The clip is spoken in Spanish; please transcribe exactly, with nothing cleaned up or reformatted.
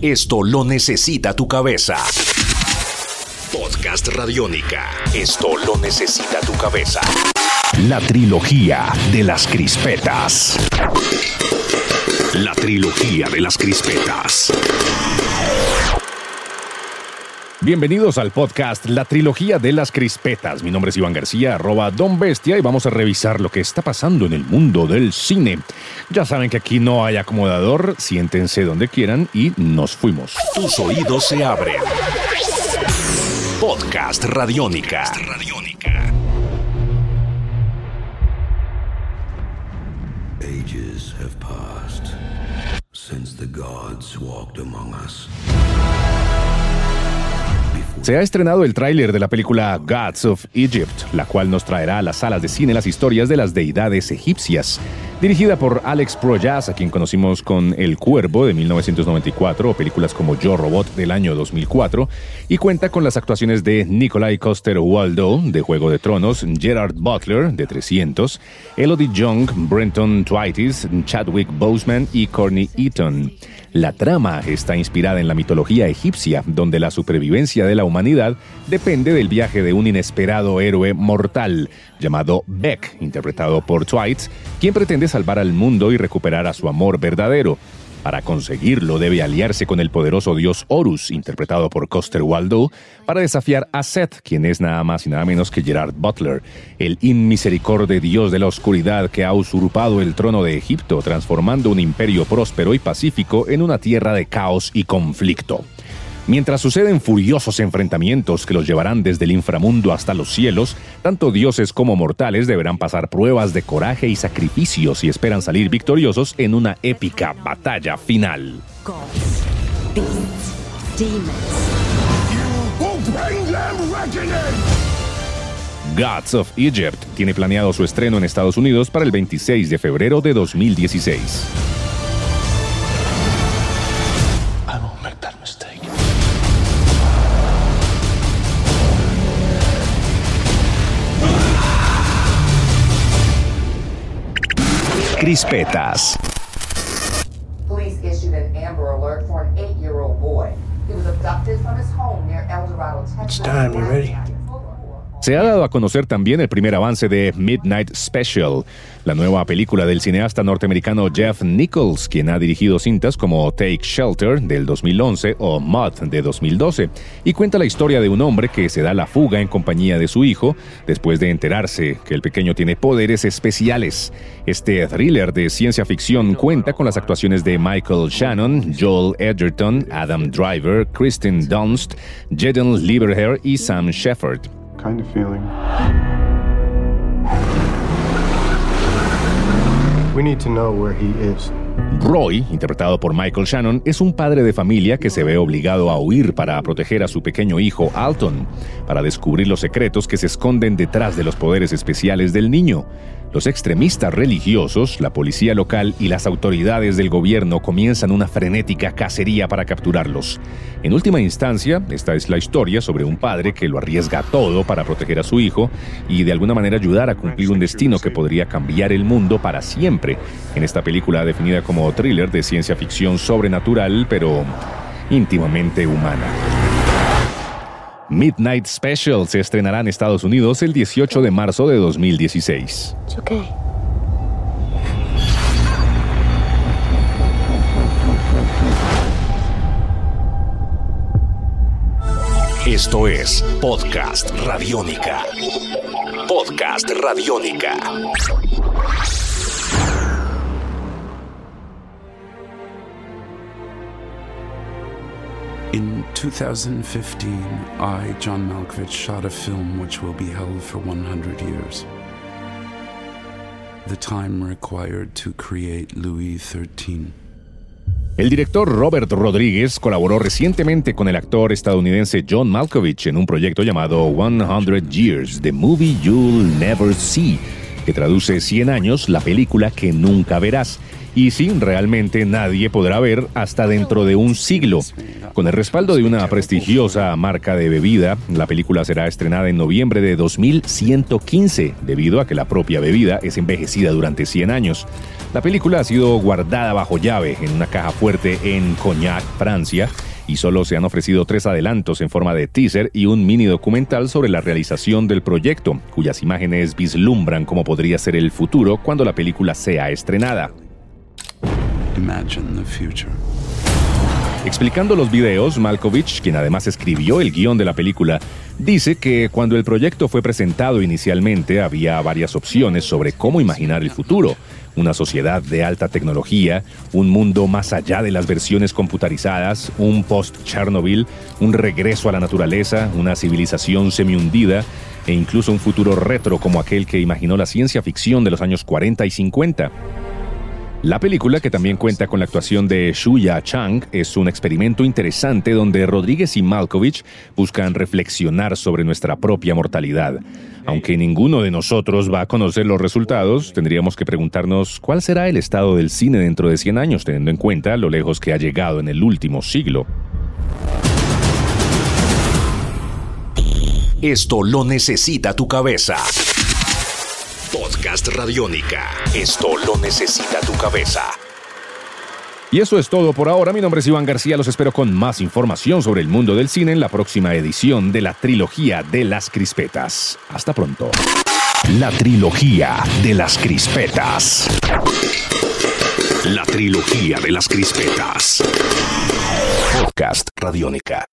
Esto lo necesita tu cabeza. Podcast Radiónica. Esto lo necesita tu cabeza. La trilogía de las crispetas. La trilogía de las crispetas. Bienvenidos al podcast La Trilogía de las Crispetas. Mi nombre es Iván García, arroba Don Bestia, y vamos a revisar lo que está pasando en el mundo del cine. Ya saben que aquí no hay acomodador, siéntense donde quieran y nos fuimos. Tus oídos se abren. Podcast Radiónica. Ages have passed since the gods walked among us. Se ha estrenado el tráiler de la película Gods of Egypt, la cual nos traerá a las salas de cine las historias de las deidades egipcias. Dirigida por Alex Proyas, a quien conocimos con El Cuervo de mil novecientos noventa y cuatro o películas como Yo Robot del año dos mil cuatro, y cuenta con las actuaciones de Nikolai Coster-Waldau de Juego de Tronos, Gerard Butler de trescientos, Elodie Young, Brenton Twitis, Chadwick Boseman y Courtney Eaton. La trama está inspirada en la mitología egipcia, donde la supervivencia de la humanidad depende del viaje de un inesperado héroe mortal llamado Bek, interpretado por Twites, quien pretende salvar al mundo y recuperar a su amor verdadero. Para conseguirlo debe aliarse con el poderoso dios Horus, interpretado por Coster-Waldau, para desafiar a Seth, quien es nada más y nada menos que Gerard Butler, el inmisericorde dios de la oscuridad que ha usurpado el trono de Egipto, transformando un imperio próspero y pacífico en una tierra de caos y conflicto. Mientras suceden furiosos enfrentamientos que los llevarán desde el inframundo hasta los cielos, tanto dioses como mortales deberán pasar pruebas de coraje y sacrificio si esperan salir victoriosos en una épica batalla final. Gods, beasts, demons. You will bring them reckoning! Gods of Egypt tiene planeado su estreno en Estados Unidos para el veintiséis de febrero de dos mil dieciséis. I won't make that mistake. Crispetas. Police issued an Amber Alert for an eight-year-old boy. He was abducted from his home near El Dorado, Texas. It's time, you ready? Se ha dado a conocer también el primer avance de Midnight Special, la nueva película del cineasta norteamericano Jeff Nichols, quien ha dirigido cintas como Take Shelter del dos mil once o Mud de dos mil doce, y cuenta la historia de un hombre que se da la fuga en compañía de su hijo después de enterarse que el pequeño tiene poderes especiales. Este thriller de ciencia ficción cuenta con las actuaciones de Michael Shannon, Joel Edgerton, Adam Driver, Kristen Dunst, Jaden Lieberher y Sam Shepard. Kind of feeling. We need to know where he is. Roy, interpretado por Michael Shannon, es un padre de familia que se ve obligado a huir para proteger a su pequeño hijo Alton, para descubrir los secretos que se esconden detrás de los poderes especiales del niño. Los extremistas religiosos, la policía local y las autoridades del gobierno comienzan una frenética cacería para capturarlos. En última instancia, esta es la historia sobre un padre que lo arriesga todo para proteger a su hijo y de alguna manera ayudar a cumplir un destino que podría cambiar el mundo para siempre. En esta película definida como thriller de ciencia ficción sobrenatural, pero íntimamente humana. Midnight Special se estrenará en Estados Unidos el dieciocho de marzo de dos mil dieciséis. It's okay. Esto es Podcast Radiónica. Podcast Radiónica. In two thousand fifteen, I, John Malkovich, shot a film which will be held for one hundred years. The time required to create Louis thirteen. El director Robert Rodriguez colaboró recientemente con el actor estadounidense John Malkovich en un proyecto llamado one hundred years, The Movie You'll Never See, que traduce cien años, la película que nunca verás, Y sí, realmente nadie podrá ver hasta dentro de un siglo. Con el respaldo de una prestigiosa marca de bebida, la película será estrenada en noviembre de dos mil ciento quince, debido a que la propia bebida es envejecida durante cien años. La película ha sido guardada bajo llave en una caja fuerte en Cognac, Francia, y solo se han ofrecido tres adelantos en forma de teaser y un mini documental sobre la realización del proyecto, cuyas imágenes vislumbran cómo podría ser el futuro cuando la película sea estrenada. Imagine the future. Explicando los videos, Malkovich, quien además escribió el guión de la película, dice que cuando el proyecto fue presentado inicialmente había varias opciones sobre cómo imaginar el futuro. Una sociedad de alta tecnología, un mundo más allá de las versiones computarizadas, un post-Chernobyl, un regreso a la naturaleza, una civilización semi-hundida e incluso un futuro retro como aquel que imaginó la ciencia ficción de los años cuarenta y cincuenta. La película, que también cuenta con la actuación de Shuya Chang, es un experimento interesante donde Rodríguez y Malkovich buscan reflexionar sobre nuestra propia mortalidad. Aunque ninguno de nosotros va a conocer los resultados, tendríamos que preguntarnos cuál será el estado del cine dentro de cien años, teniendo en cuenta lo lejos que ha llegado en el último siglo. Esto lo necesita tu cabeza. Podcast Radiónica. Esto lo necesita tu cabeza. Y eso es todo por ahora. Mi nombre es Iván García. Los espero con más información sobre el mundo del cine en la próxima edición de la Trilogía de las Crispetas. Hasta pronto. La Trilogía de las Crispetas. La Trilogía de las Crispetas. Podcast Radiónica.